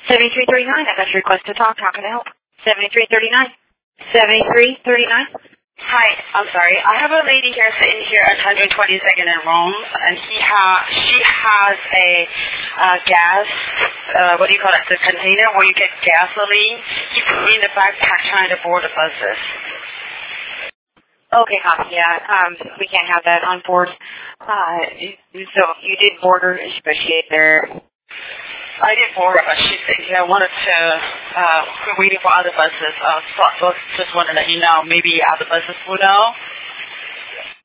7339, I got your request to talk. How can I help? 7339. 7339. Hi, I'm sorry. I have a lady here sitting here at 122nd and Rome, and she has a gas, what do you call it, the container where you get gasoline. You put it in the backpack trying to board the buses. Okay, copy. Yeah, we can't have that on board. So you did board her, but she ate there. I did board her, but she's sitting here. I wanted to, we're waiting for other buses. So just wanted to let you know, maybe other buses will know.